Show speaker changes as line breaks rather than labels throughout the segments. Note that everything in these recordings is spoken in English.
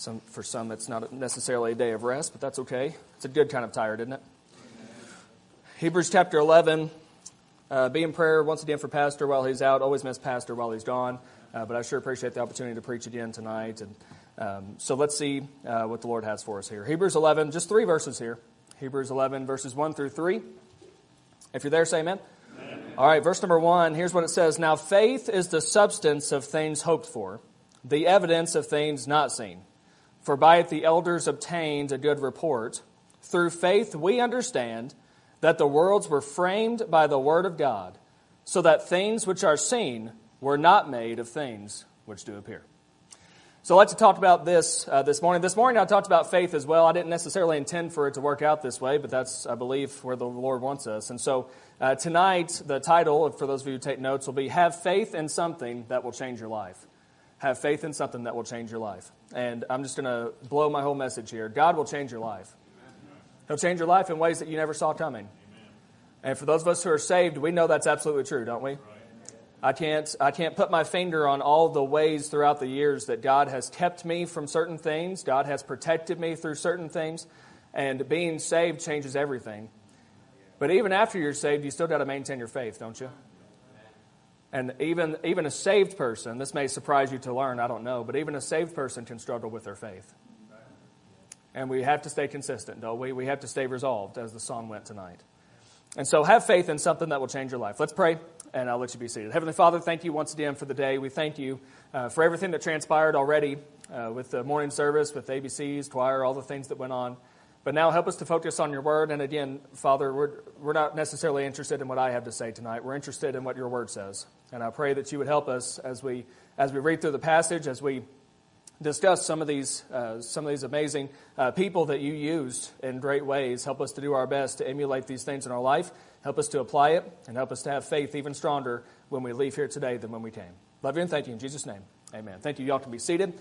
For some, it's not necessarily a day of rest, but that's okay. It's a good kind of tired, isn't it? Hebrews chapter 11. Be in prayer once again for Pastor while he's out. Always miss Pastor while he's gone. But I sure appreciate the opportunity to preach again tonight. And so let's see what the Lord has for us here. Hebrews 11, just 3 verses here. Hebrews 11, verses 1 through 3. If you're there, say amen. Amen. All right, verse number 1, here's what it says. Now faith is the substance of things hoped for, the evidence of things not seen. For by it the elders obtained a good report. Through faith we understand that the worlds were framed by the word of God, so that things which are seen were not made of things which do appear. So I'd like to talk about this this morning. This morning I talked about faith as well. I didn't necessarily intend for it to work out this way, but that's, I believe, where the Lord wants us. And so tonight, the title, for those of you who take notes, will be Have Faith in Something That Will Change Your Life. Have faith in something that will change your life. And I'm just going to blow my whole message here. God will change your life. He'll change your life in ways that you never saw coming. And for those of us who are saved, we know that's absolutely true, don't we? I can't put my finger on all the ways throughout the years that God has kept me from certain things. God has protected me through certain things. And being saved changes everything. But even after you're saved, you still got to maintain your faith, don't you? And even a saved person, this may surprise you to learn, I don't know, but even a saved person can struggle with their faith. And we have to stay consistent, don't we? We have to stay resolved, as the song went tonight. And so have faith in something that will change your life. Let's pray, and I'll let you be seated. Heavenly Father, thank you once again for the day. We thank you for everything that transpired already with the morning service, with ABCs, choir, all the things that went on. But now help us to focus on your word. And again, Father, we're not necessarily interested in what I have to say tonight. We're interested in what your word says. And I pray that you would help us as we read through the passage, as we discuss some of these amazing people that you used in great ways. Help us to do our best to emulate these things in our life. Help us to apply it, and help us to have faith even stronger when we leave here today than when we came. Love you and thank you in Jesus' name. Amen. Thank you. Y'all can be seated.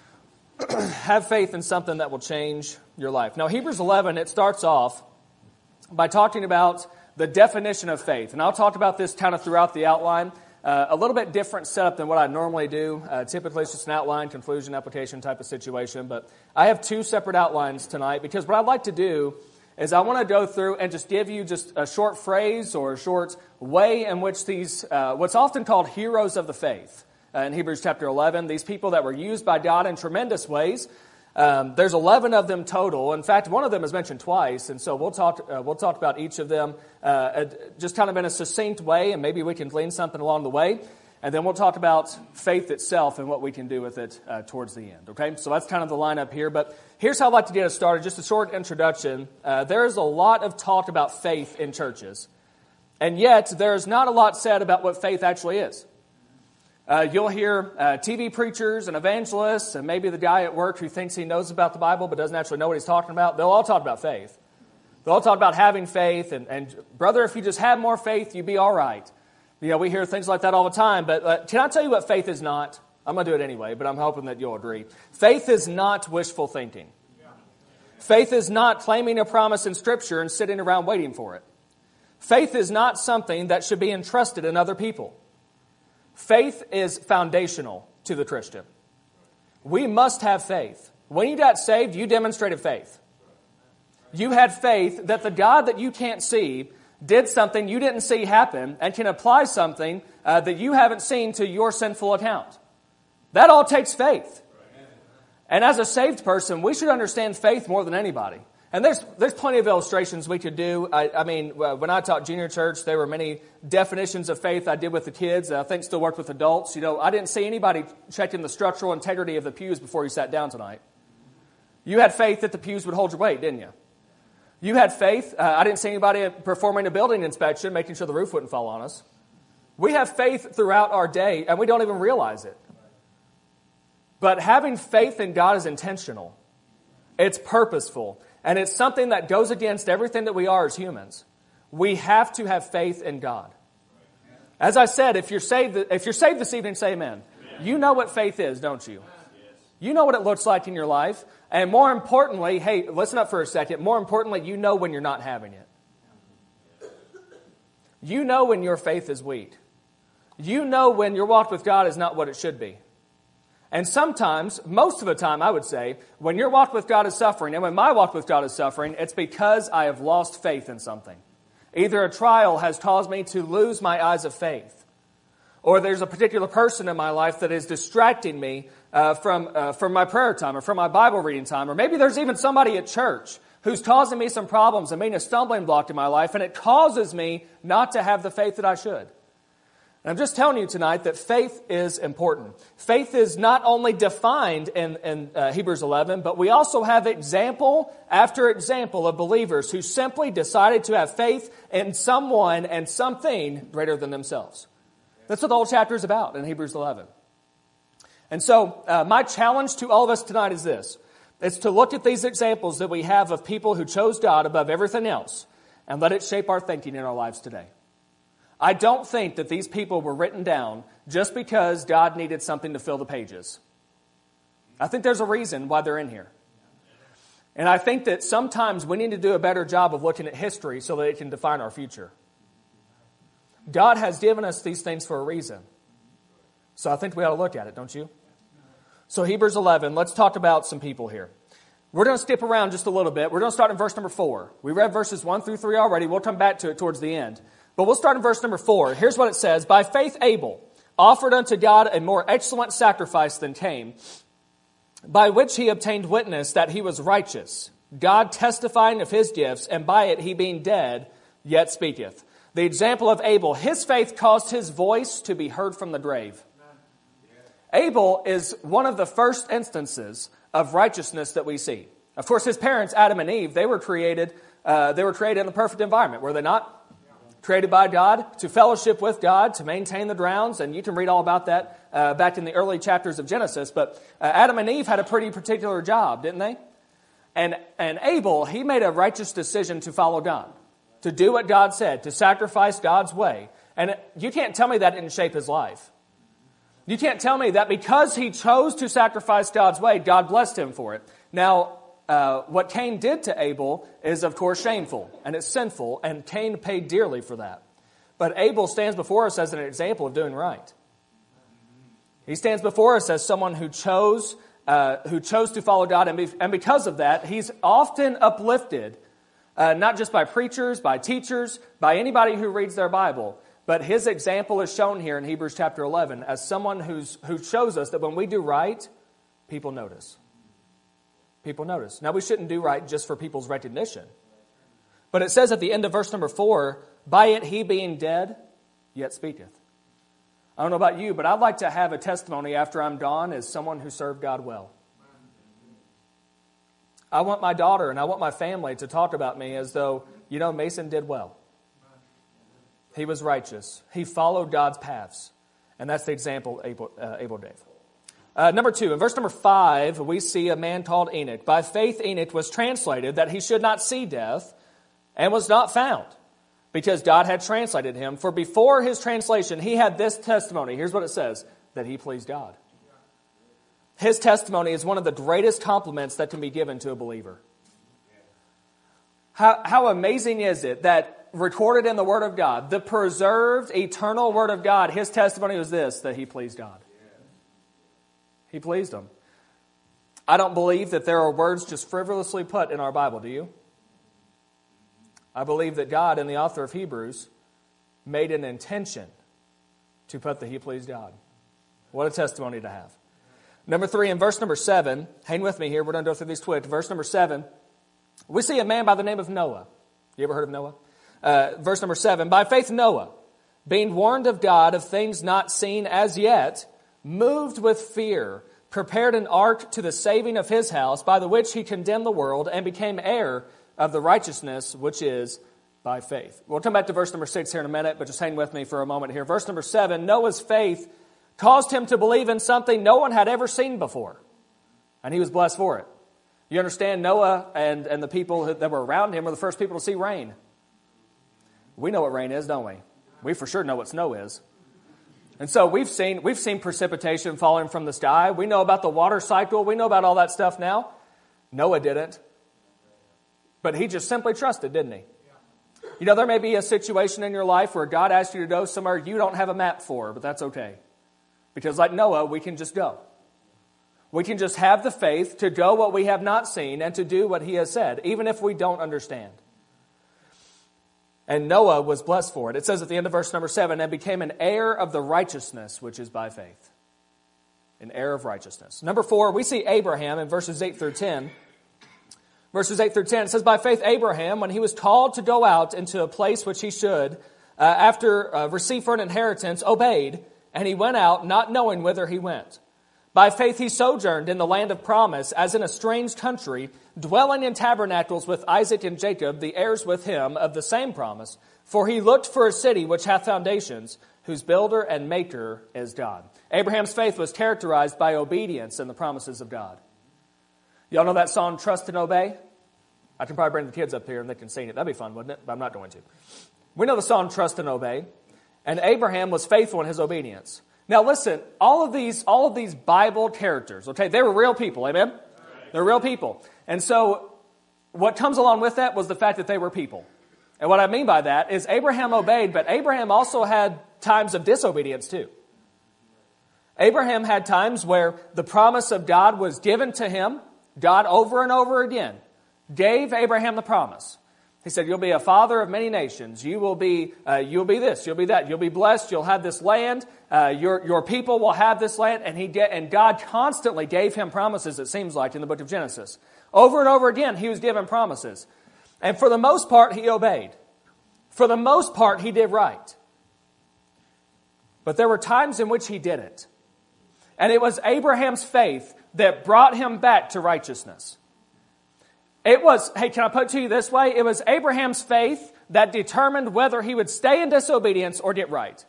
Have faith in something that will change your life. Now, Hebrews 11, it starts off by talking about the definition of faith. And I'll talk about this kind of throughout the outline. A little bit different setup than what I normally do. Typically, it's just an outline, conclusion, application type of situation. But I have 2 separate outlines tonight because what I'd like to do is I want to go through and just give you just a short phrase or a short way in which these, what's often called heroes of the faith, in Hebrews chapter 11, these people that were used by God in tremendous ways. There's 11 of them total. In fact, one of them is mentioned twice, and so we'll talk about each of them just kind of in a succinct way, and maybe we can glean something along the way. And then we'll talk about faith itself and what we can do with it towards the end. Okay, so that's kind of the lineup here. But here's how I'd like to get us started. Just a short introduction. There is a lot of talk about faith in churches, and yet there is not a lot said about what faith actually is. You'll hear TV preachers and evangelists and maybe the guy at work who thinks he knows about the Bible but doesn't actually know what he's talking about. They'll all talk about faith. They'll all talk about having faith and brother, if you just have more faith, you'd be all right. You know, we hear things like that all the time. But can I tell you what faith is not? I'm going to do it anyway, but I'm hoping that you'll agree. Faith is not wishful thinking. Faith is not claiming a promise in Scripture and sitting around waiting for it. Faith is not something that should be entrusted in other people. Faith is foundational to the Christian. We must have faith. When you got saved, you demonstrated faith. You had faith that the God that you can't see did something you didn't see happen and can apply something that you haven't seen to your sinful account. That all takes faith. And as a saved person, we should understand faith more than anybody. And there's plenty of illustrations we could do. I mean, when I taught junior church, there were many definitions of faith I did with the kids. I think still worked with adults. You know, I didn't see anybody checking the structural integrity of the pews before you sat down tonight. You had faith that the pews would hold your weight, didn't you? You had faith. I didn't see anybody performing a building inspection, making sure the roof wouldn't fall on us. We have faith throughout our day, and we don't even realize it. But having faith in God is intentional. It's purposeful. And it's something that goes against everything that we are as humans. We have to have faith in God. As I said, if you're saved this evening, say amen. You know what faith is, don't you? You know what it looks like in your life. And more importantly, hey, listen up for a second. More importantly, you know when you're not having it. You know when your faith is weak. You know when your walk with God is not what it should be. And sometimes, most of the time, I would say, when your walk with God is suffering, and when my walk with God is suffering, it's because I have lost faith in something. Either a trial has caused me to lose my eyes of faith, or there's a particular person in my life that is distracting me from my prayer time or from my Bible reading time, or maybe there's even somebody at church who's causing me some problems and being a stumbling block in my life, and it causes me not to have the faith that I should. And I'm just telling you tonight that faith is important. Faith is not only defined in Hebrews 11, but we also have example after example of believers who simply decided to have faith in someone and something greater than themselves. That's what the whole chapter is about in Hebrews 11. And so my challenge to all of us tonight is this. It's to look at these examples that we have of people who chose God above everything else and let it shape our thinking in our lives today. I don't think that these people were written down just because God needed something to fill the pages. I think there's a reason why they're in here. And I think that sometimes we need to do a better job of looking at history so that it can define our future. God has given us these things for a reason. So I think we ought to look at it, don't you? So Hebrews 11, let's talk about some people here. We're going to skip around just a little bit. We're going to start in verse number 4. We read verses 1 through 3 already. We'll come back to it towards the end. But we'll start in verse number 4. Here's what it says. By faith Abel offered unto God a more excellent sacrifice than Cain, by which he obtained witness that he was righteous, God testifying of his gifts, and by it he being dead, yet speaketh. The example of Abel, his faith caused his voice to be heard from the grave. Abel is one of the first instances of righteousness that we see. Of course, his parents, Adam and Eve, they were created in a perfect environment, were they not? Created by God, to fellowship with God, to maintain the grounds, and you can read all about that back in the early chapters of Genesis. But Adam and Eve had a pretty particular job, didn't they? And Abel, he made a righteous decision to follow God, to do what God said, to sacrifice God's way. And you can't tell me that didn't shape his life. You can't tell me that because he chose to sacrifice God's way, God blessed him for it. Now, what Cain did to Abel is, of course, shameful, and it's sinful, and Cain paid dearly for that. But Abel stands before us as an example of doing right. He stands before us as someone who chose to follow God, and because of that, he's often uplifted, not just by preachers, by teachers, by anybody who reads their Bible, but his example is shown here in Hebrews chapter 11 as someone who shows us that when we do right, people notice. People notice. Now, we shouldn't do right just for people's recognition. But it says at the end of verse number 4, by it he being dead, yet speaketh. I don't know about you, but I'd like to have a testimony after I'm gone as someone who served God well. I want my daughter and I want my family to talk about me as though, Mason did well. He was righteous. He followed God's paths. And that's the example Abel gave. Number 2, in verse number 5, we see a man called Enoch. By faith Enoch was translated that he should not see death, and was not found, because God had translated him. For before his translation, he had this testimony. Here's what it says, that he pleased God. His testimony is one of the greatest compliments that can be given to a believer. How amazing is it that recorded in the Word of God, the preserved, eternal Word of God, his testimony was this, that he pleased God. He pleased him. I don't believe that there are words just frivolously put in our Bible, do you? I believe that God and the author of Hebrews made an intention to put that he pleased God. What a testimony to have. Number 3, in verse number 7, hang with me here, we're going to go through these quick. Verse number 7, we see a man by the name of Noah. You ever heard of Noah? Verse number 7, by faith Noah, being warned of God of things not seen as yet, moved with fear, prepared an ark to the saving of his house, by the which he condemned the world and became heir of the righteousness which is by faith. We'll come back to verse number 6 here in a minute, but just hang with me for a moment here. Verse number 7, Noah's faith caused him to believe in something no one had ever seen before, and he was blessed for it. You understand, Noah and the people that were around him were the first people to see rain. We know what rain is, don't we? We for sure know what snow is. And so we've seen precipitation falling from the sky. We know about the water cycle. We know about all that stuff now. Noah didn't. But he just simply trusted, didn't he? There may be a situation in your life where God asks you to go somewhere you don't have a map for, but that's okay. Because like Noah, we can just go. We can just have the faith to go what we have not seen and to do what he has said, even if we don't understand. And Noah was blessed for it. It says at the end of verse number 7, and became an heir of the righteousness which is by faith. An heir of righteousness. Number 4, we see Abraham in verses 8 through 10. Verses 8 through 10, it says, by faith Abraham, when he was called to go out into a place which he should, after receive for an inheritance, obeyed, and he went out, not knowing whither he went. By faith he sojourned in the land of promise, as in a strange country, dwelling in tabernacles with Isaac and Jacob, the heirs with him of the same promise. For he looked for a city which hath foundations, whose builder and maker is God. Abraham's faith was characterized by obedience in the promises of God. Y'all know that song, Trust and Obey? I can probably bring the kids up here and they can sing it. That'd be fun, wouldn't it? But I'm not going to. We know the song, Trust and Obey. And Abraham was faithful in his obedience. Now listen, all of these Bible characters, okay, they were real people, amen? They're real people. And so what comes along with that was the fact that they were people. And what I mean by that is Abraham obeyed, but Abraham also had times of disobedience too. Abraham had times where the promise of God was given to him. God over and over again gave Abraham the promise. He said, you'll be a father of many nations. You'll be this, you'll be that. You'll be blessed. You'll have this land. Your people will have this land. And God constantly gave him promises, it seems like, in the book of Genesis. Over and over again, he was given promises. And for the most part, he obeyed. For the most part, he did right. But there were times in which he didn't. And it was Abraham's faith that brought him back to righteousness. It was, hey, can I put it to you this way? It was Abraham's faith that determined whether he would stay in disobedience or get right.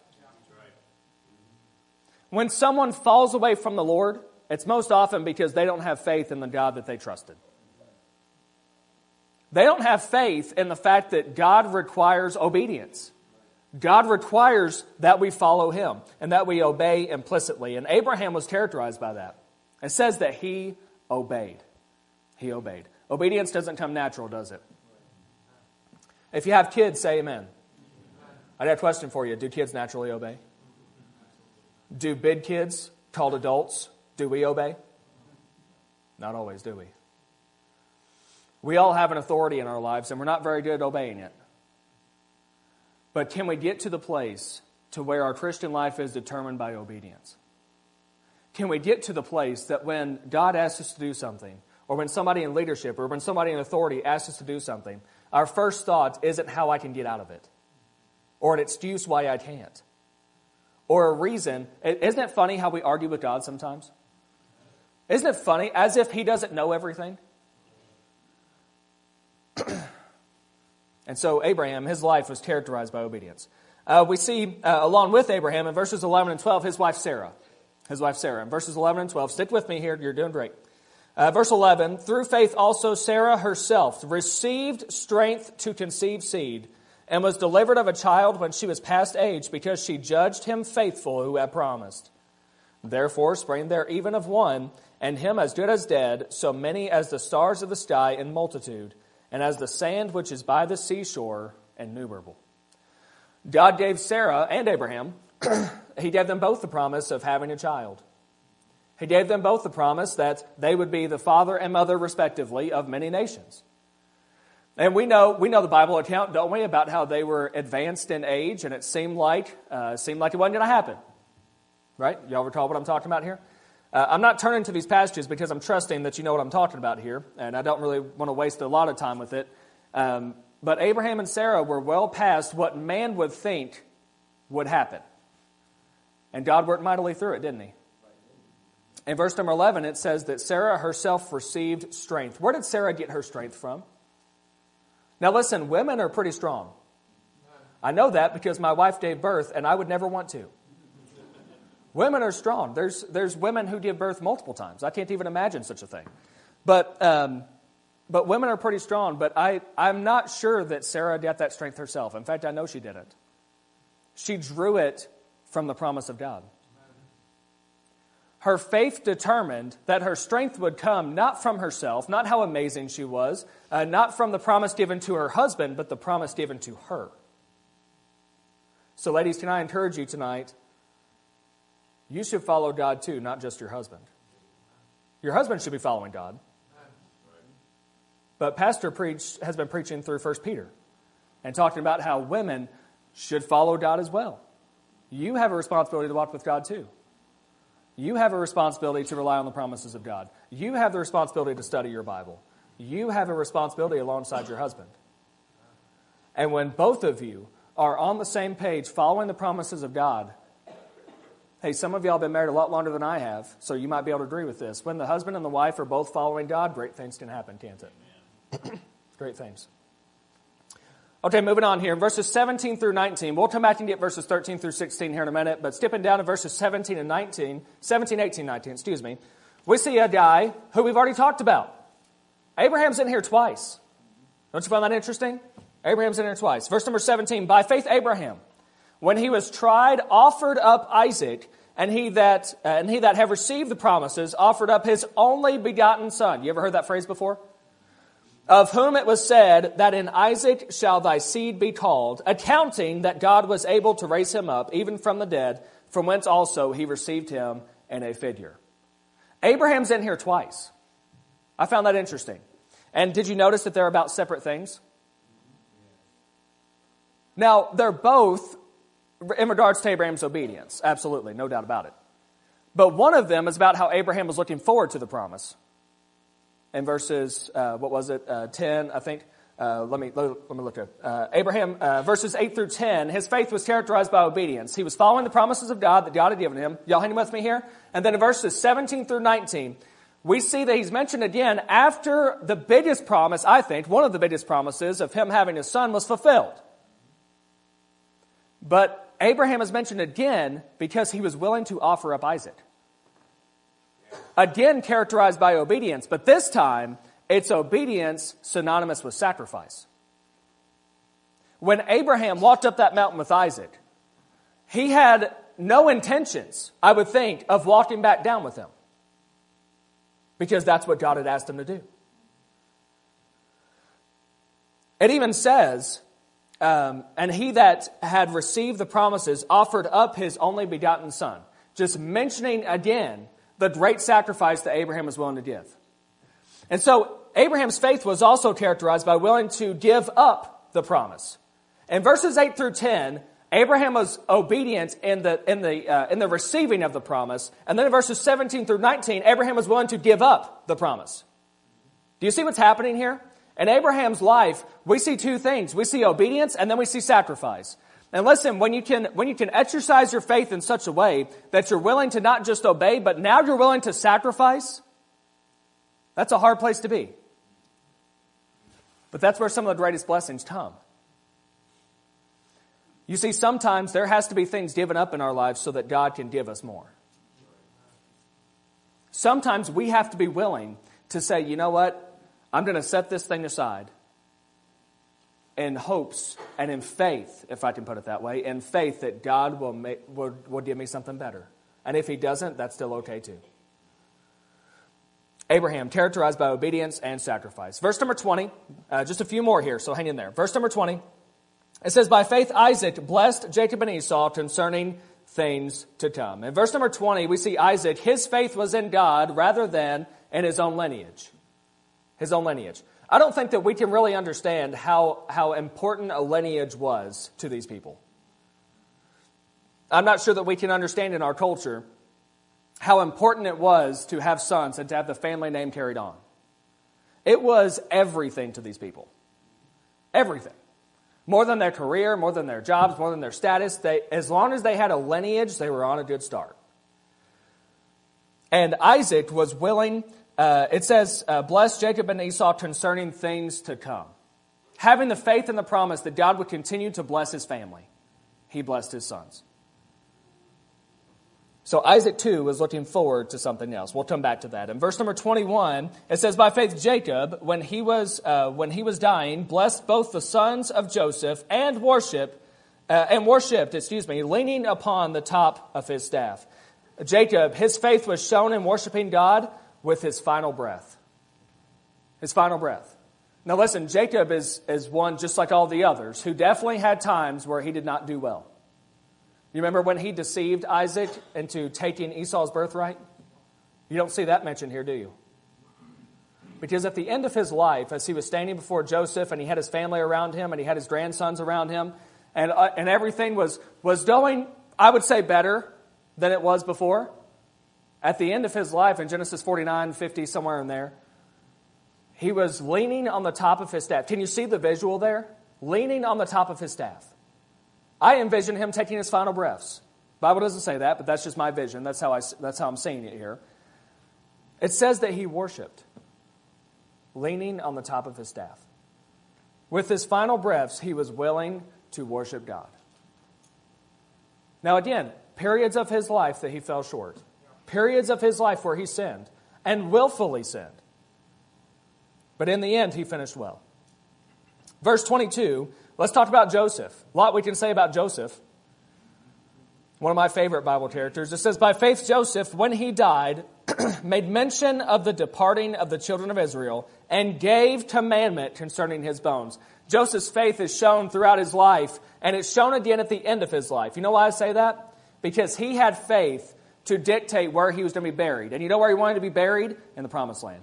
When someone falls away from the Lord, it's most often because they don't have faith in the God that they trusted. They don't have faith in the fact that God requires obedience. God requires that we follow him and that we obey implicitly. And Abraham was characterized by that. It says that he obeyed. He obeyed. Obedience doesn't come natural, does it? If you have kids, say amen. I got a question for you. Do kids naturally obey? Do big kids, called adults, do we obey? Not always, do we? We all have an authority in our lives, and we're not very good at obeying it. But can we get to the place to where our Christian life is determined by obedience? Can we get to the place that when God asks us to do something, or when somebody in leadership, or when somebody in authority asks us to do something, our first thought isn't how I can get out of it, or an excuse why I can't, or a reason. Isn't it funny how we argue with God sometimes? Isn't it funny? As if he doesn't know everything. And so Abraham, his life was characterized by obedience. We see, along with Abraham, in verses 11 and 12, his wife Sarah. His wife Sarah. In verses 11 and 12, stick with me here, you're doing great. Verse 11, through faith also Sarah herself received strength to conceive seed, and was delivered of a child when she was past age, because she judged him faithful who had promised. Therefore sprang there even of one, and him as good as dead, so many as the stars of the sky in multitude, and as the sand which is by the seashore innumerable. God gave Sarah and Abraham, he gave them both the promise of having a child. He gave them both the promise that they would be the father and mother, respectively, of many nations. And we know the Bible account, don't we, about how they were advanced in age, and it seemed like it wasn't going to happen. Right? Y'all recall what I'm talking about here? I'm not turning to these passages because I'm trusting that you know what I'm talking about here, and I don't really want to waste a lot of time with it. But Abraham and Sarah were well past what man would think would happen. And God worked mightily through it, didn't he? In verse number 11, it says that Sarah herself received strength. Where did Sarah get her strength from? Now listen, women are pretty strong. I know that because my wife gave birth, and I would never want to. Women are strong. There's women who give birth multiple times. I can't even imagine such a thing. But women are pretty strong. But I'm not sure that Sarah got that strength herself. In fact, I know she didn't. She drew it from the promise of God. Her faith determined that her strength would come not from herself, not how amazing she was, not from the promise given to her husband, but the promise given to her. So ladies, can I encourage you tonight? You should follow God too, not just your husband. Your husband should be following God. But Pastor has been preaching through 1 Peter and talking about how women should follow God as well. You have a responsibility to walk with God too. You have a responsibility to rely on the promises of God. You have the responsibility to study your Bible. You have a responsibility alongside your husband. And when both of you are on the same page following the promises of God, hey, some of y'all have been married a lot longer than I have, so you might be able to agree with this. When the husband and the wife are both following God, great things can happen, can't it? Great things. Okay, moving on here. Verses 17 through 19. We'll come back and get verses 13 through 16 here in a minute, but skipping down to verses 17, 18, 19, we see a guy who we've already talked about. Abraham's in here twice. Don't you find that interesting? Abraham's in here twice. Verse number 17. By faith Abraham, when he was tried, offered up Isaac, and he that have received the promises offered up his only begotten son. You ever heard that phrase before? Of whom it was said that in Isaac shall thy seed be called, accounting that God was able to raise him up even from the dead, from whence also he received him in a figure. Abraham's in here twice. I found that interesting. And did you notice that they're about separate things? Now, they're both in regards to Abraham's obedience. Absolutely, no doubt about it. But one of them is about how Abraham was looking forward to the promise. In verses, 10, I think. Let me look at Abraham, verses 8 through 10. His faith was characterized by obedience. He was following the promises of God that God had given him. Y'all hanging with me here? And then in verses 17 through 19, we see that he's mentioned again after the biggest promise, I think, one of the biggest promises of him having a son was fulfilled. But Abraham is mentioned again because he was willing to offer up Isaac. Again, characterized by obedience, but this time, it's obedience synonymous with sacrifice. When Abraham walked up that mountain with Isaac, he had no intentions, I would think, of walking back down with him. Because that's what God had asked him to do. It even says, and he that had received the promises offered up his only begotten son. Just mentioning again the great sacrifice that Abraham was willing to give. And so Abraham's faith was also characterized by willing to give up the promise. In verses 8 through 10, Abraham was obedient in the receiving of the promise. And then in verses 17 through 19, Abraham was willing to give up the promise. Do you see what's happening here? In Abraham's life, we see two things. We see obedience and then we see sacrifice. And listen, when you can exercise your faith in such a way that you're willing to not just obey, but now you're willing to sacrifice, that's a hard place to be. But that's where some of the greatest blessings come. You see, sometimes there has to be things given up in our lives so that God can give us more. Sometimes we have to be willing to say, you know what? I'm going to set this thing aside. In hopes and in faith, if I can put it that way, in faith that God will give me something better. And if he doesn't, that's still okay too. Abraham, characterized by obedience and sacrifice. Verse number 20, just a few more here, so hang in there. Verse number 20, it says, by faith Isaac blessed Jacob and Esau concerning things to come. In verse number 20, we see Isaac, his faith was in God rather than in his own lineage. His own lineage. I don't think that we can really understand how important a lineage was to these people. I'm not sure that we can understand in our culture how important it was to have sons and to have the family name carried on. It was everything to these people. Everything. More than their career, more than their jobs, more than their status. As long as they had a lineage, they were on a good start. And Isaac was willing. It says, bless Jacob and Esau concerning things to come. Having the faith and the promise that God would continue to bless his family, he blessed his sons. So Isaac too was looking forward to something else. We'll come back to that. In verse number 21, it says, by faith Jacob, when he was dying, blessed both the sons of Joseph and worshipped, leaning upon the top of his staff. Jacob, his faith was shown in worshiping God with his final breath. His final breath. Now listen, Jacob is one just like all the others who definitely had times where he did not do well. You remember when he deceived Isaac into taking Esau's birthright? You don't see that mentioned here, do you? Because at the end of his life, as he was standing before Joseph and he had his family around him and he had his grandsons around him and everything was going, I would say, better than it was before. At the end of his life, in Genesis 49, 50, somewhere in there, he was leaning on the top of his staff. Can you see the visual there? Leaning on the top of his staff. I envision him taking his final breaths. The Bible doesn't say that, but that's just my vision. That's how I'm seeing it here. It says that he worshiped, leaning on the top of his staff. With his final breaths, he was willing to worship God. Now again, periods of his life that he fell short. Periods of his life where he sinned, and willfully sinned. But in the end, he finished well. Verse 22, let's talk about Joseph. A lot we can say about Joseph. One of my favorite Bible characters. It says, by faith Joseph, when he died, made mention of the departing of the children of Israel and gave commandment concerning his bones. Joseph's faith is shown throughout his life, and it's shown again at the end of his life. You know why I say that? Because he had faith to dictate where he was going to be buried. And you know where he wanted to be buried? In the promised land.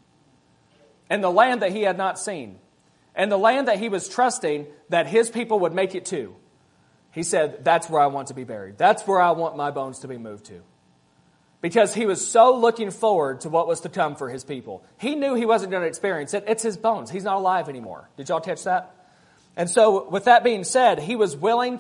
In the land that he had not seen. And the land that he was trusting that his people would make it to. He said, that's where I want to be buried. That's where I want my bones to be moved to. Because he was so looking forward to what was to come for his people. He knew he wasn't going to experience it. It's his bones. He's not alive anymore. Did y'all catch that? And so with that being said, he was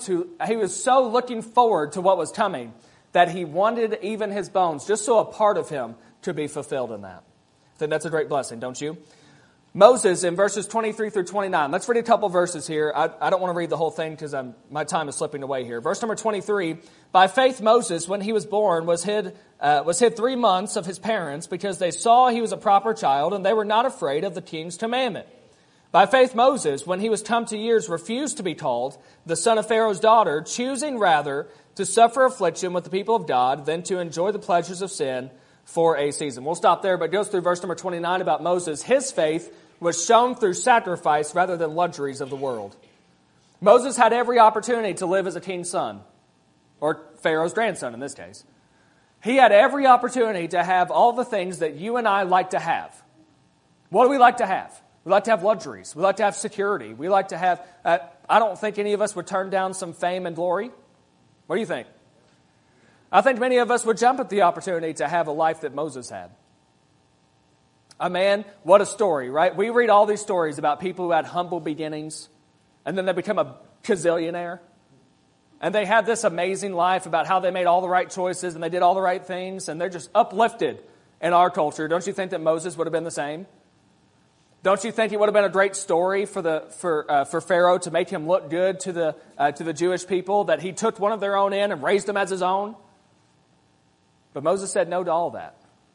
so looking forward to what was coming that he wanted even his bones, just so a part of him, to be fulfilled in that. I think that's a great blessing, don't you? Moses in verses 23 through 29. Let's read a couple verses here. I don't want to read the whole thing because my time is slipping away here. Verse number 23. By faith Moses, when he was born, was hid 3 months of his parents because they saw he was a proper child and they were not afraid of the king's commandment. By faith Moses, when he was come to years, refused to be called the son of Pharaoh's daughter, choosing rather to suffer affliction with the people of God than to enjoy the pleasures of sin for a season. We'll stop there, but it goes through verse number 29 about Moses. His faith was shown through sacrifice rather than luxuries of the world. Moses had every opportunity to live as a king's son, or Pharaoh's grandson in this case. He had every opportunity to have all the things that you and I like to have. What do we like to have? We like to have luxuries. We like to have security. We like to have, I don't think any of us would turn down some fame and glory. What do you think? I think many of us would jump at the opportunity to have a life that Moses had. A man, what a story, right? We read all these stories about people who had humble beginnings, and then they become a gazillionaire. And they had this amazing life about how they made all the right choices and they did all the right things, and they're just uplifted in our culture. Don't you think that Moses would have been the same? Don't you think it would have been a great story for Pharaoh to make him look good to the Jewish people, that he took one of their own in and raised them as his own? But Moses said no to all that.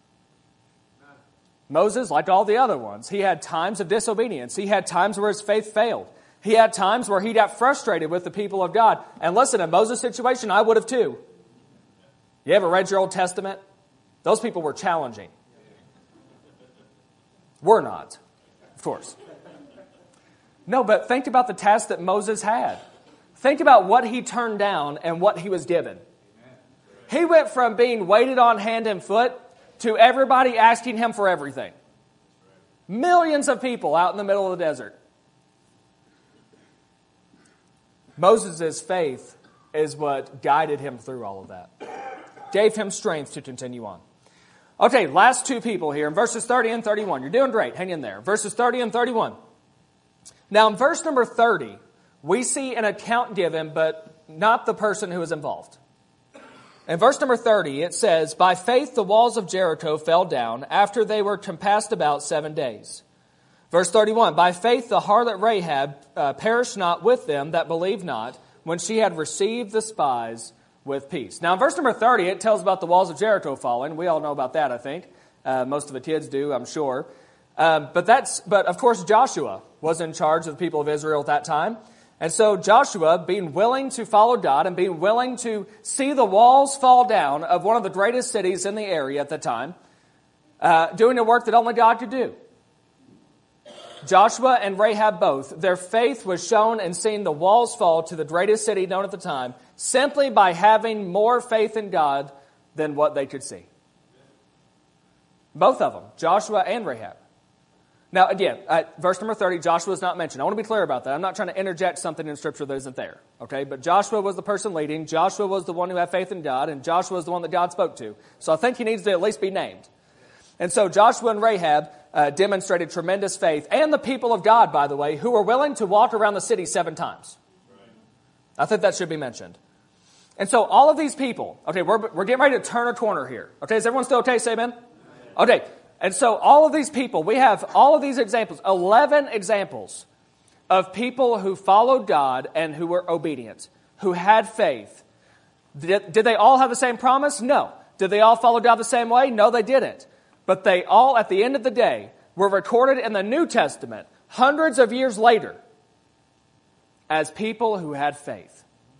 Moses, like all the other ones, he had times of disobedience. He had times where his faith failed. He had times where he got frustrated with the people of God. And listen, in Moses' situation, I would have too. You ever read your Old Testament? Those people were challenging. We're not, of course. No, but think about the task that Moses had. Think about what he turned down and what he was given. He went from being waited on hand and foot to everybody asking him for everything. Millions of people out in the middle of the desert. Moses' faith is what guided him through all of that. Gave him strength to continue on. Okay, last two people here in verses 30 and 31. You're doing great. Hang in there. Verses 30 and 31. Now in verse number 30, we see an account given, but not the person who is involved. In verse number 30, it says, by faith the walls of Jericho fell down after they were compassed about 7 days. Verse 31, by faith the harlot Rahab perished not with them that believed not, when she had received the spies with peace. Now in verse number 30, it tells about the walls of Jericho falling. We all know about that, I think. Most of the kids do, I'm sure. But of course Joshua was in charge of the people of Israel at that time. And so Joshua, being willing to follow God and being willing to see the walls fall down of one of the greatest cities in the area at the time, doing the work that only God could do. Joshua and Rahab both, their faith was shown in seeing the walls fall to the greatest city known at the time, simply by having more faith in God than what they could see. Both of them, Joshua and Rahab. Now, again, verse number 30, Joshua is not mentioned. I want to be clear about that. I'm not trying to interject something in Scripture that isn't there. Okay, but Joshua was the person leading. Joshua was the one who had faith in God, and Joshua is the one that God spoke to. So I think he needs to at least be named. And so Joshua and Rahab demonstrated tremendous faith, and the people of God, by the way, who were willing to walk around the city 7 times. I think that should be mentioned. And so all of these people, okay, we're getting ready to turn a corner here. Okay, is everyone still okay? Say amen. Okay, and so all of these people, we have all of these examples, 11 examples of people who followed God and who were obedient, who had faith. Did they all have the same promise? No. Did they all follow God the same way? No, they didn't. But they all, at the end of the day, were recorded in the New Testament hundreds of years later as people who had faith.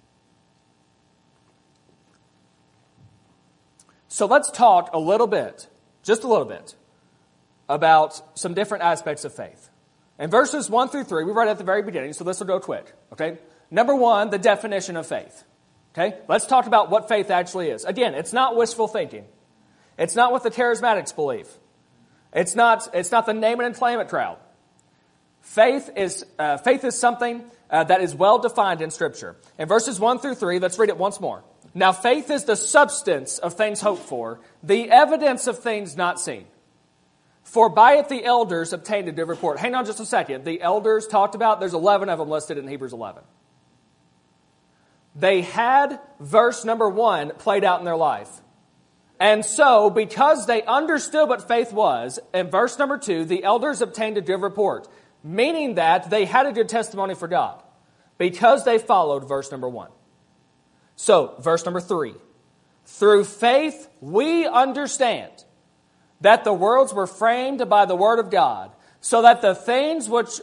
So let's talk a little bit, just a little bit, about some different aspects of faith. In verses 1 through 3, we read at the very beginning, so this will go quick. Okay? Number 1, the definition of faith. Okay? Let's talk about what faith actually is. Again, it's not wishful thinking. It's not what the charismatics believe. It's not the name it and claim it crowd. Faith is something that is well defined in Scripture. In verses 1 through 3, let's read it once more. Now faith is the substance of things hoped for, the evidence of things not seen. For by it the elders obtained a good report. Hang on just a second. The elders talked about, there's 11 of them listed in Hebrews 11. They had verse number 1 played out in their life. And so, because they understood what faith was, in verse number 2, the elders obtained a good report, meaning that they had a good testimony for God, because they followed verse number 1. So, verse number 3, through faith we understand that the worlds were framed by the word of God, so that the things which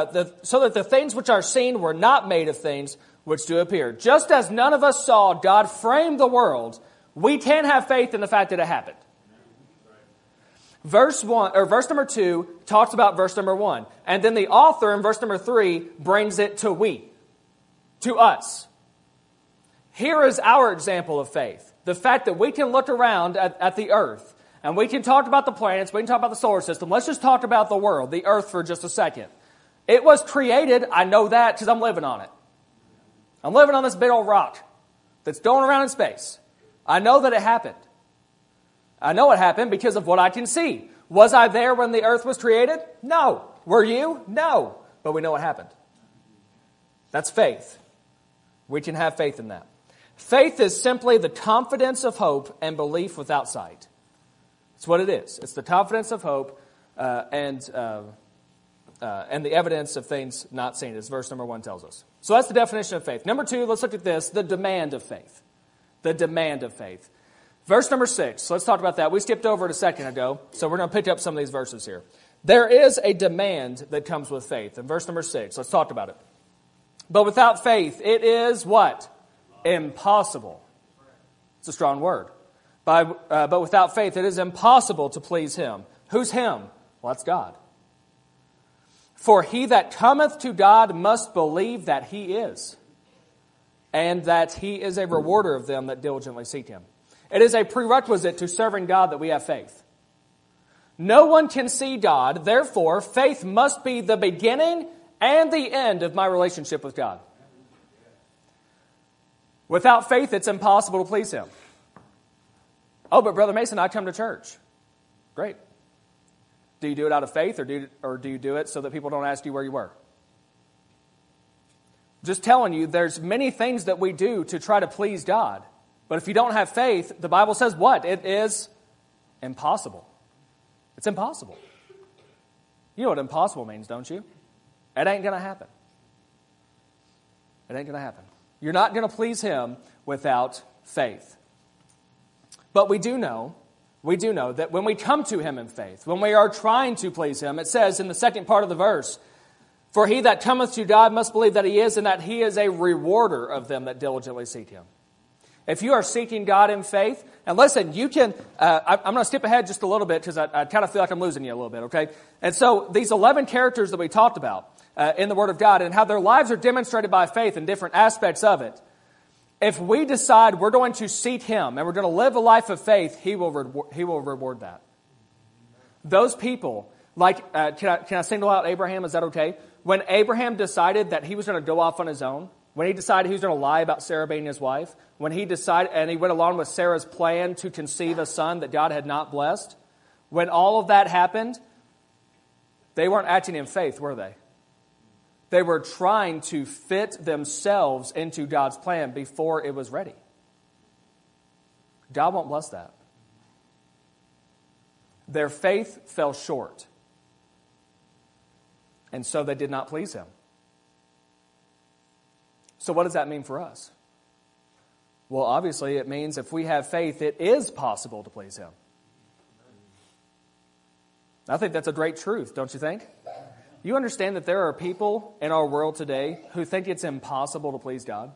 are seen were not made of things which do appear. Just as none of us saw God frame the world, we can have faith in the fact that it happened. Verse number 2 talks about verse number 1. And then the author in verse number 3 brings it to we, to us. Here is our example of faith. The fact that we can look around at the earth, and we can talk about the planets, we can talk about the solar system. Let's just talk about the world, the earth, for just a second. It was created, I know that because I'm living on it. I'm living on this big old rock that's going around in space. I know that it happened. I know it happened because of what I can see. Was I there when the earth was created? No. Were you? No. But we know what happened. That's faith. We can have faith in that. Faith is simply the confidence of hope and belief without sight. That's what it is. It's the confidence of hope and the evidence of things not seen, as verse number 1 tells us. So that's the definition of faith. Number 2, let's look at this, the demand of faith. The demand of faith. Verse number 6, let's talk about that. We skipped over it a second ago, so we're going to pick up some of these verses here. There is a demand that comes with faith. In verse number 6, let's talk about it. But without faith, it is what? Impossible. It's a strong word. But without faith, it is impossible to please Him. Who's Him? Well, that's God. For he that cometh to God must believe that He is, and that He is a rewarder of them that diligently seek Him. It is a prerequisite to serving God that we have faith. No one can see God, therefore faith must be the beginning and the end of my relationship with God. Without faith, it's impossible to please Him. Oh, but Brother Mason, I come to church. Great. Do you do it out of faith, or do you do it so that people don't ask you where you were? Just telling you, there's many things that we do to try to please God. But if you don't have faith, the Bible says what? It is impossible. It's impossible. You know what impossible means, don't you? It ain't going to happen. It ain't going to happen. You're not going to please Him without faith. But we do know that when we come to Him in faith, when we are trying to please Him, it says in the second part of the verse, for he that cometh to God must believe that He is, and that He is a rewarder of them that diligently seek Him. If you are seeking God in faith, and listen, you can, I'm going to skip ahead just a little bit because I kind of feel like I'm losing you a little bit, okay? And so these 11 characters that we talked about in the Word of God and how their lives are demonstrated by faith in different aspects of it, if we decide we're going to seek Him and we're going to live a life of faith, He will reward that. Those people, like, can I single out Abraham? Is that okay? When Abraham decided that he was going to go off on his own, when he decided he was going to lie about Sarah being his wife, when he decided, and he went along with Sarah's plan to conceive a son that God had not blessed, when all of that happened, they weren't acting in faith, were they? They were trying to fit themselves into God's plan before it was ready. God won't bless that. Their faith fell short. And so they did not please Him. So what does that mean for us? Well, obviously it means if we have faith, it is possible to please Him. I think that's a great truth, don't you think? You understand that there are people in our world today who think it's impossible to please God?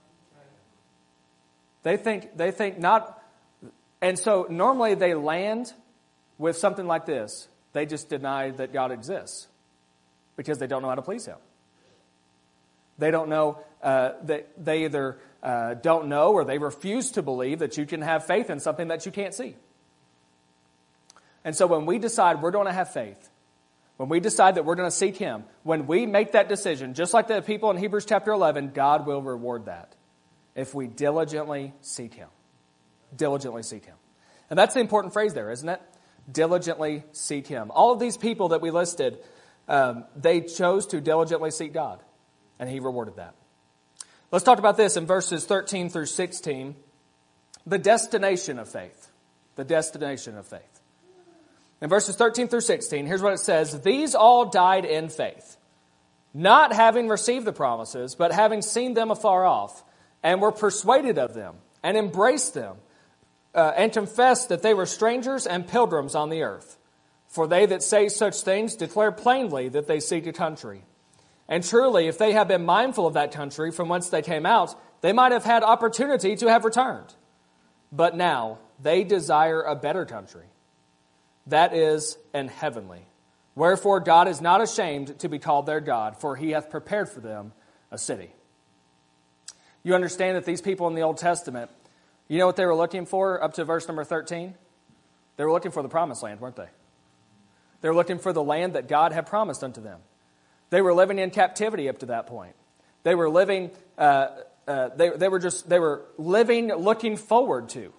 They think not, and so normally they land with something like this. They just deny that God exists because they don't know how to please Him. They don't know, they either don't know or they refuse to believe that you can have faith in something that you can't see. And so when we decide we're going to have faith, when we decide that we're going to seek Him, when we make that decision, just like the people in Hebrews chapter 11, God will reward that if we diligently seek Him. Diligently seek Him. And that's the important phrase there, isn't it? Diligently seek Him. All of these people that we listed, they chose to diligently seek God, and He rewarded that. Let's talk about this in verses 13 through 16. The destination of faith. The destination of faith. In verses 13 through 16, here's what it says. These all died in faith, not having received the promises, but having seen them afar off, and were persuaded of them, and embraced them, and confessed that they were strangers and pilgrims on the earth. For they that say such things declare plainly that they seek a country. And truly, if they had been mindful of that country from whence they came out, they might have had opportunity to have returned. But now they desire a better country, that is, an heavenly. Wherefore God is not ashamed to be called their God, for He hath prepared for them a city. You understand that these people in the Old Testament, you know what they were looking for up to verse number 13? They were looking for the promised land, weren't they? They were looking for the land that God had promised unto them. They were living in captivity up to that point. They were living. They were living looking forward to.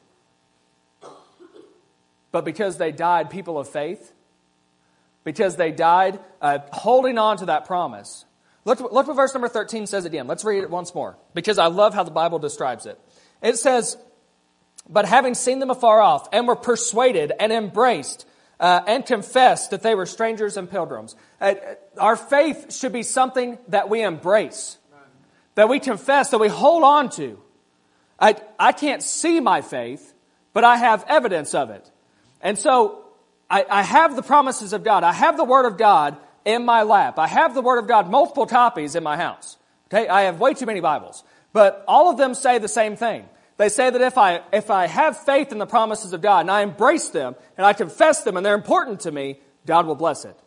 But because they died people of faith, because they died holding on to that promise. Look what verse number 13 says again. Let's read it once more, because I love how the Bible describes it. It says, but having seen them afar off, and were persuaded and embraced, and confessed that they were strangers and pilgrims. Our faith should be something that we embrace, that we confess, that we hold on to. I can't see my faith, but I have evidence of it. And so I have the promises of God. I have the Word of God in my lap. I have the Word of God, multiple copies in my house. Okay, I have way too many Bibles. But all of them say the same thing. They say that if I have faith in the promises of God and I embrace them and I confess them and they're important to me, God will bless it.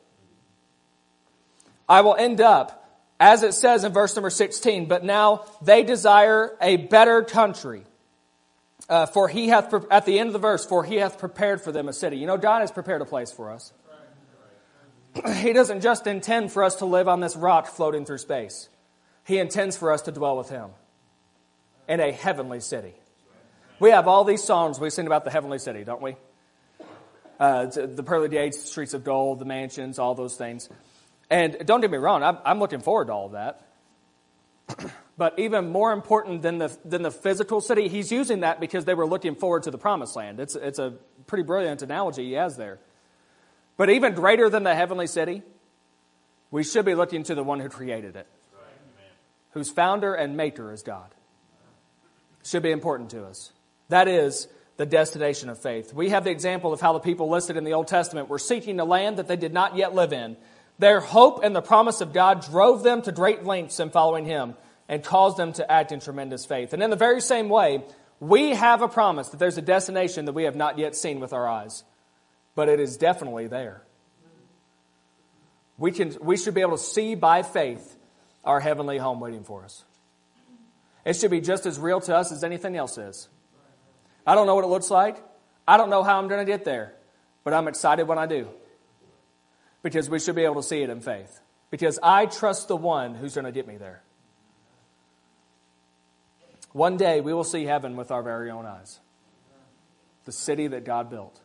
I will end up, as it says in verse number 16, but now they desire a better country. For He hath, at the end of the verse, for He hath prepared for them a city. You know, God has prepared a place for us. He doesn't just intend for us to live on this rock floating through space. He intends for us to dwell with Him in a heavenly city. We have all these songs we sing about the heavenly city, don't we? The pearly gates, the streets of gold, the mansions, all those things. And don't get me wrong, I'm looking forward to all of that. But even more important than the physical city, He's using that because they were looking forward to the promised land. It's a pretty brilliant analogy He has there. But even greater than the heavenly city, we should be looking to the one who created it, whose founder and maker is God. Should be important to us. That is the destination of faith. We have the example of how the people listed in the Old Testament were seeking a land that they did not yet live in. Their hope and the promise of God drove them to great lengths in following Him and caused them to act in tremendous faith. And in the very same way, we have a promise that there's a destination that we have not yet seen with our eyes. But it is definitely there. We should be able to see by faith our heavenly home waiting for us. It should be just as real to us as anything else is. I don't know what it looks like. I don't know how I'm going to get there. But I'm excited when I do. because we should be able to see it in faith. Because I trust the one who's going to get me there. One day we will see heaven with our very own eyes. The city that God built.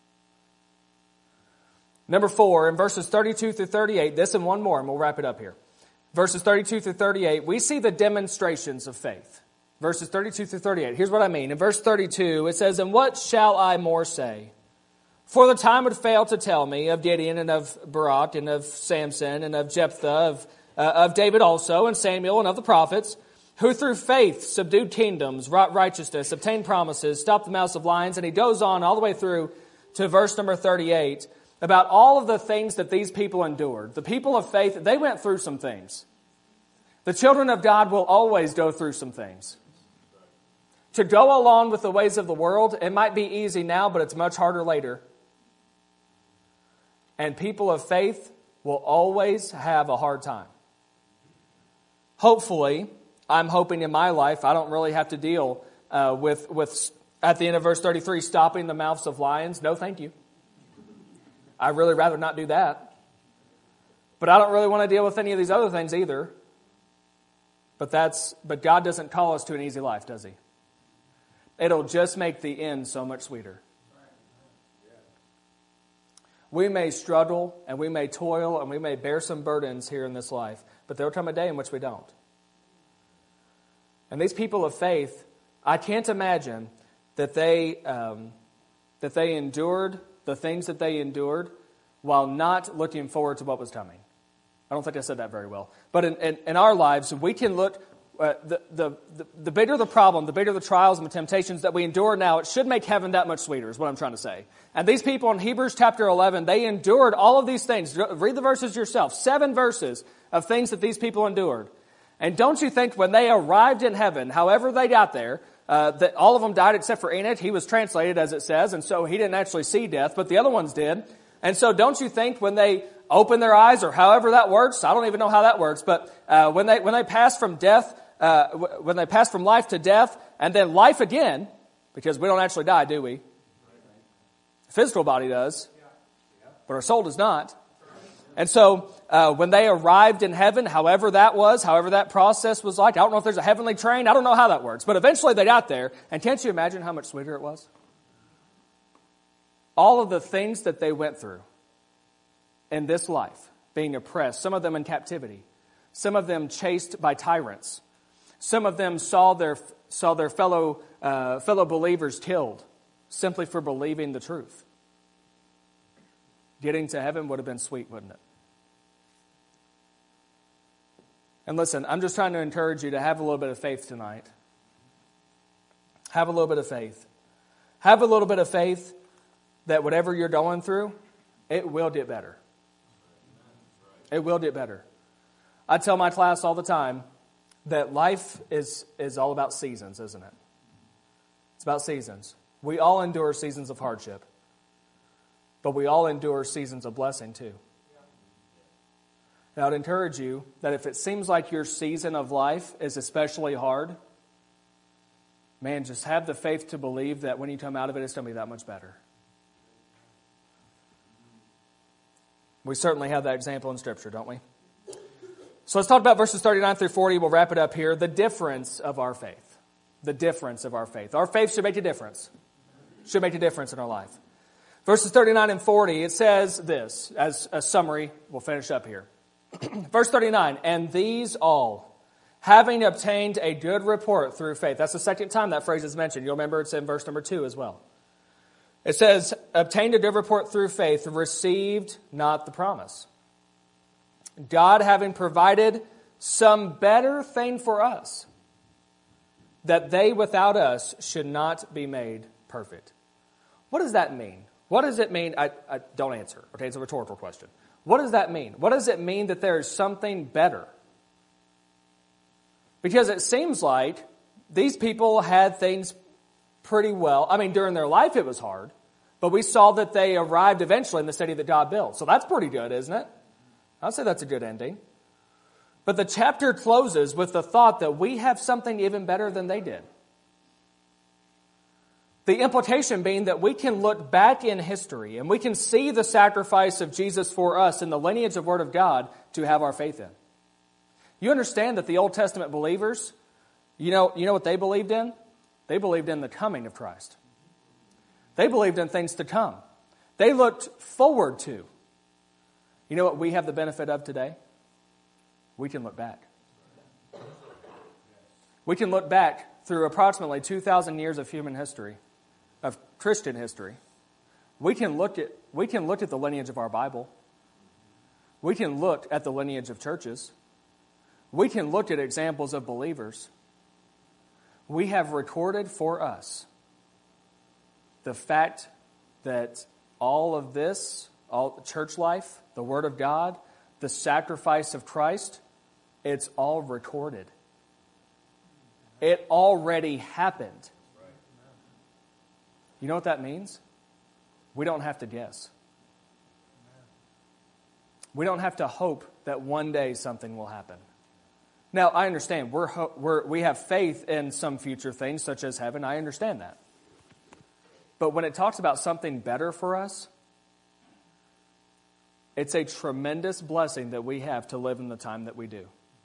Number 4, in verses 32 through 38, this and one more, and we'll wrap it up here. Verses 32 through 38, we see the demonstrations of faith. Verses 32 through 38. Here's what I mean. In verse 32, it says, "And what shall I more say? For the time would fail to tell me of Gideon and of Barak and of Samson and of Jephthah, of David also, and Samuel and of the prophets, who through faith subdued kingdoms, wrought righteousness, obtained promises, stopped the mouths of lions." And he goes on all the way through to verse number 38 about all of the things that these people endured. The people of faith, they went through some things. The children of God will always go through some things. To go along with the ways of the world, it might be easy now, but it's much harder later. And people of faith will always have a hard time. Hopefully, I'm hoping in my life I don't really have to deal with at the end of verse 33, stopping the mouths of lions. No, thank you. I'd really rather not do that. But I don't really want to deal with any of these other things either. But God doesn't call us to an easy life, does He? It'll just make the end so much sweeter. We may struggle and we may toil and we may bear some burdens here in this life, but there will come a day in which we don't. And these people of faith, I can't imagine that they endured the things that they endured while not looking forward to what was coming. I don't think I said that very well. But in our lives, we can look, the bigger the problem, the bigger the trials and the temptations that we endure now, it should make heaven that much sweeter, is what I'm trying to say. And these people in Hebrews chapter 11, they endured all of these things. Read the verses yourself. 7 verses of things that these people endured. And don't you think when they arrived in heaven, however they got there, that all of them died except for Enoch. He was translated, as it says, and so he didn't actually see death, but the other ones did. And so don't you think when they open their eyes, or however that works, I don't even know how that works, but when they pass from death, when they pass from life to death, and then life again, because we don't actually die, do we? The physical body does, but our soul does not. And so when they arrived in heaven, however that process was like, I don't know if there's a heavenly train, I don't know how that works, but eventually they got there, and can't you imagine how much sweeter it was? All of the things that they went through in this life, being oppressed, some of them in captivity, some of them chased by tyrants, some of them saw their fellow believers killed simply for believing the truth. Getting to heaven would have been sweet, wouldn't it? And listen, I'm just trying to encourage you to have a little bit of faith tonight. Have a little bit of faith. Have a little bit of faith that whatever you're going through, it will get better. It will get better. I tell my class all the time that life is all about seasons, isn't it? It's about seasons. We all endure seasons of hardship, but we all endure seasons of blessing too. And I'd encourage you that if it seems like your season of life is especially hard, man, just have the faith to believe that when you come out of it, it's going to be that much better. We certainly have that example in Scripture, don't we? So let's talk about verses 39 through 40. We'll wrap it up here. The difference of our faith. The difference of our faith. Our faith should make a difference. Should make a difference in our life. Verses 39 and 40, it says this, as a summary. We'll finish up here. Verse 39, and these all, having obtained a good report through faith. That's the second time that phrase is mentioned. You'll remember it's in verse number 2 as well. It says, obtained a good report through faith, received not the promise. God having provided some better thing for us, that they without us should not be made perfect. What does that mean? What does it mean? I don't answer. Okay, it's a rhetorical question. What does that mean? What does it mean that there is something better? Because it seems like these people had things pretty well. I mean, during their life it was hard, but we saw that they arrived eventually in the city that God built. So that's pretty good, isn't it? I'll say that's a good ending. But the chapter closes with the thought that we have something even better than they did. The implication being that we can look back in history and we can see the sacrifice of Jesus for us in the lineage of Word of God to have our faith in. You understand that the Old Testament believers, you know what they believed in? They believed in the coming of Christ. They believed in things to come. They looked forward to. You know what we have the benefit of today? We can look back. We can look back through approximately 2,000 years of human history, of Christian history. We can look at the lineage of our Bible. We can look at the lineage of churches. We can look at examples of believers. We have recorded for us the fact that all of this, all church life, the Word of God, the sacrifice of Christ, it's all recorded. It already happened. You know what that means? We don't have to guess. We don't have to hope that one day something will happen. Now, I understand we have faith in some future things, such as heaven. I understand that. But when it talks about something better for us, it's a tremendous blessing that we have to live in the time that we do.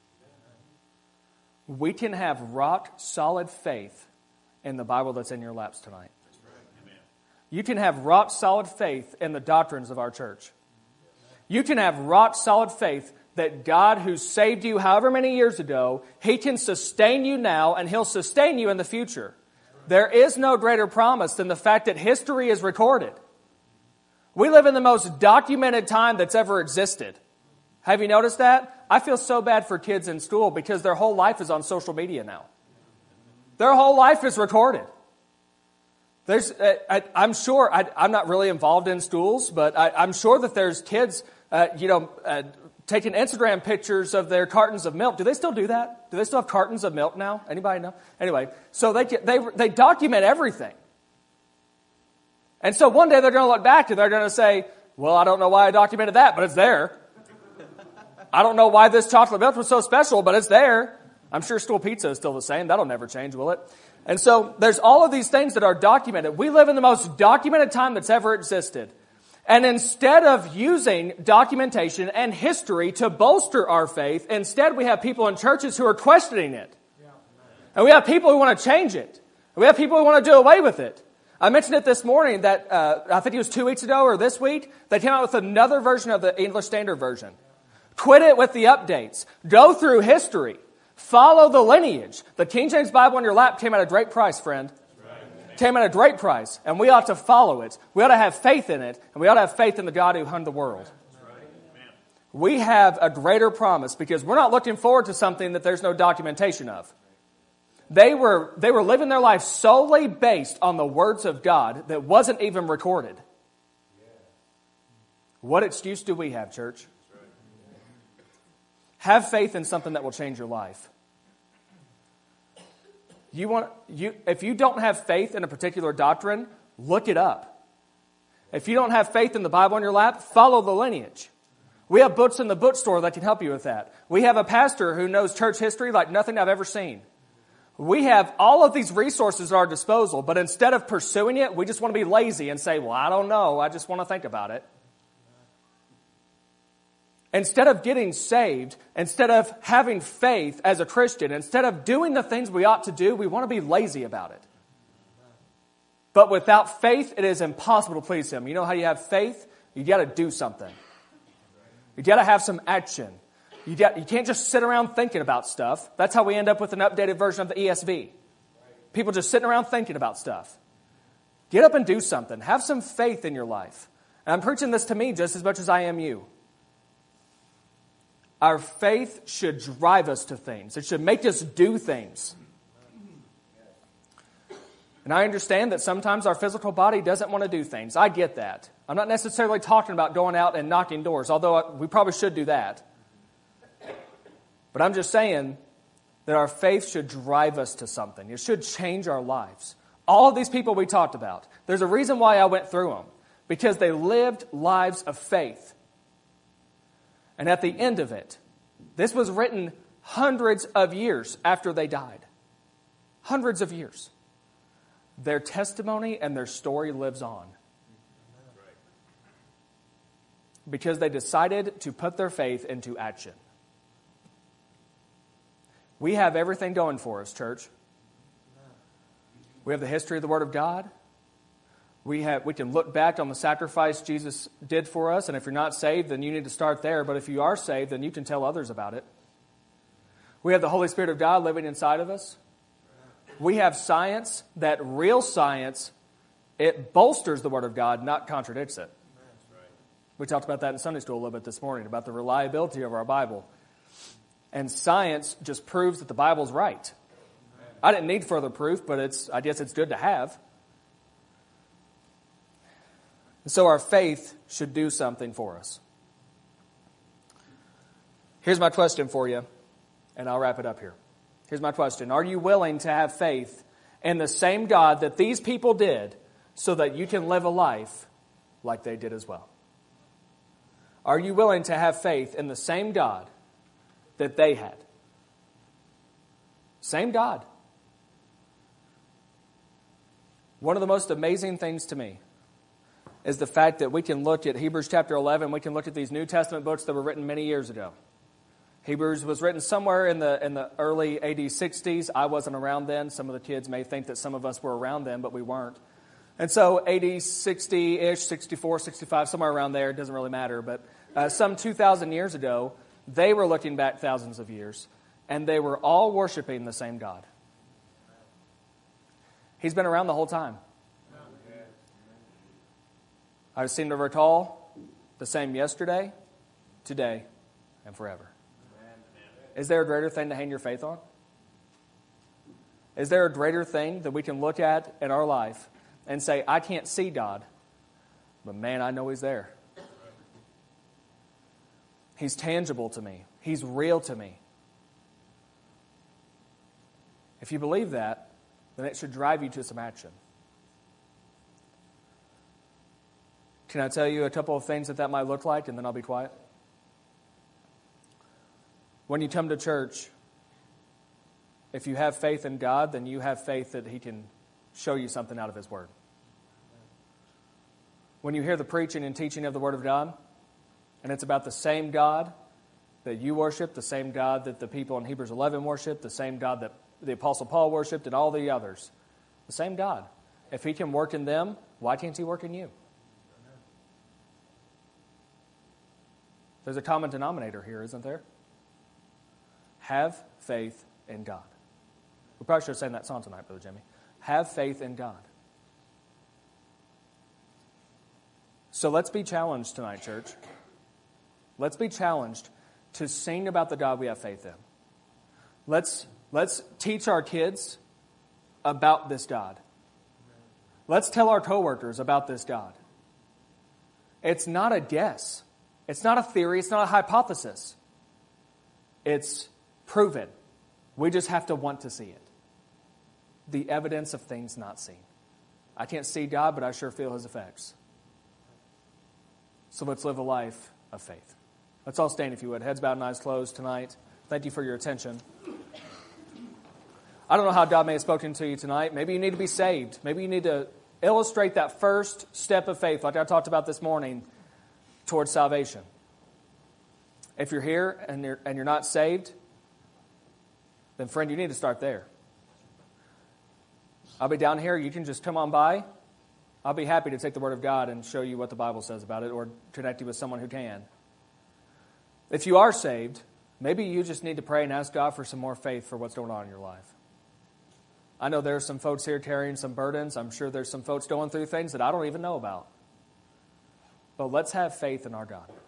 We can have rock-solid faith in the Bible that's in your laps tonight. You can have rock-solid faith in the doctrines of our church. You can have rock-solid faith that God, who saved you however many years ago, He can sustain you now and He'll sustain you in the future. There is no greater promise than the fact that history is recorded. We live in the most documented time that's ever existed. Have you noticed that? I feel so bad for kids in school because their whole life is on social media now. Their whole life is recorded. I'm sure, I'm not really involved in schools, but I'm sure that there's kids, taking Instagram pictures of their cartons of milk. Do they still do that? Do they still have cartons of milk now? Anybody know? Anyway, so they document everything. And so one day they're going to look back and they're going to say, well, I don't know why I documented that, but it's there. I don't know why this chocolate milk was so special, but it's there. I'm sure stool pizza is still the same. That'll never change, will it? And so there's all of these things that are documented. We live in the most documented time that's ever existed. And instead of using documentation and history to bolster our faith, instead we have people in churches who are questioning it. And we have people who want to change it. And we have people who want to do away with it. I mentioned it this morning that, I think it was 2 weeks ago or this week, they came out with another version of the English Standard Version. Quit it with the updates. Go through history. Follow the lineage. The King James Bible in your lap came at a great price, friend. Came at a great price, and we ought to follow it. We ought to have faith in it, and we ought to have faith in the God who hung the world. We have a greater promise because we're not looking forward to something that there's no documentation of. They were living their life solely based on the words of God that wasn't even recorded. What excuse do we have, church? Have faith in something that will change your life. If you don't have faith in a particular doctrine, look it up. If you don't have faith in the Bible in your lap, follow the lineage. We have books in the bookstore that can help you with that. We have a pastor who knows church history like nothing I've ever seen. We have all of these resources at our disposal, but instead of pursuing it, we just want to be lazy and say, well, I don't know, I just want to think about it. Instead of getting saved, instead of having faith as a Christian, instead of doing the things we ought to do, we want to be lazy about it. But without faith, it is impossible to please Him. You know how you have faith? You got to do something. You got to have some action. You can't just sit around thinking about stuff. That's how we end up with an updated version of the ESV. People just sitting around thinking about stuff. Get up and do something. Have some faith in your life. And I'm preaching this to me just as much as I am you. Our faith should drive us to things. It should make us do things. And I understand that sometimes our physical body doesn't want to do things. I get that. I'm not necessarily talking about going out and knocking doors, although we probably should do that. But I'm just saying that our faith should drive us to something. It should change our lives. All of these people we talked about, there's a reason why I went through them. Because they lived lives of faith. And at the end of it, this was written hundreds of years after they died. Hundreds of years. their testimony and their story lives on. Because they decided to put their faith into action. We have everything going for us, church. We have the history of the Word of God. We can look back on the sacrifice Jesus did for us, and if you're not saved, then you need to start there. But if you are saved, then you can tell others about it. We have the Holy Spirit of God living inside of us. We have science, that real science, it bolsters the Word of God, not contradicts it. We talked about that in Sunday school a little bit this morning, about the reliability of our Bible. And science just proves that the Bible's right. I didn't need further proof, but I guess it's good to have. And so our faith should do something for us. Here's my question for you, and I'll wrap it up here. Here's my question. Are you willing to have faith in the same God that these people did so that you can live a life like they did as well? Are you willing to have faith in the same God that they had? Same God. One of the most amazing things to me is the fact that we can look at Hebrews chapter 11, we can look at these New Testament books that were written many years ago. Hebrews was written somewhere in the early AD 60s. I wasn't around then. Some of the kids may think that some of us were around then, but we weren't. And so AD 60-ish, 64, 65, somewhere around there, it doesn't really matter. But some 2,000 years ago, they were looking back thousands of years, and they were all worshiping the same God. He's been around the whole time. I seem to recall the same yesterday, today, and forever. Is there a greater thing to hang your faith on? Is there a greater thing that we can look at in our life and say, I can't see God, but man, I know He's there. He's tangible to me. He's real to me. If you believe that, then it should drive you to some action. Can I tell you a couple of things that might look like, and then I'll be quiet? When you come to church, if you have faith in God, then you have faith that He can show you something out of His Word. When you hear the preaching and teaching of the Word of God, and it's about the same God that you worship, the same God that the people in Hebrews 11 worship, the same God that the Apostle Paul worshipped, and all the others, the same God. If He can work in them, why can't He work in you? There's a common denominator here, isn't there? Have faith in God. We probably should have sang that song tonight, Brother Jimmy. Have faith in God. So let's be challenged tonight, church. Let's be challenged to sing about the God we have faith in. Let's teach our kids about this God. Let's tell our coworkers about this God. It's not a guess. It's not a theory. It's not a hypothesis. It's proven. We just have to want to see it. The evidence of things not seen. I can't see God, but I sure feel His effects. So let's live a life of faith. Let's all stand, if you would. Heads bowed and eyes closed tonight. Thank you for your attention. I don't know how God may have spoken to you tonight. Maybe you need to be saved. Maybe you need to illustrate that first step of faith, like I talked about this morning, towards salvation. If you're here and you're not saved, then friend, you need to start there. I'll be down here. You can just come on by. I'll be happy to take the Word of God and show you what the Bible says about it, or connect you with someone who can. If you are saved, maybe you just need to pray and ask God for some more faith for what's going on in your life. I know there are some folks here carrying some burdens. I'm sure there's some folks going through things that I don't even know about. But let's have faith in our God.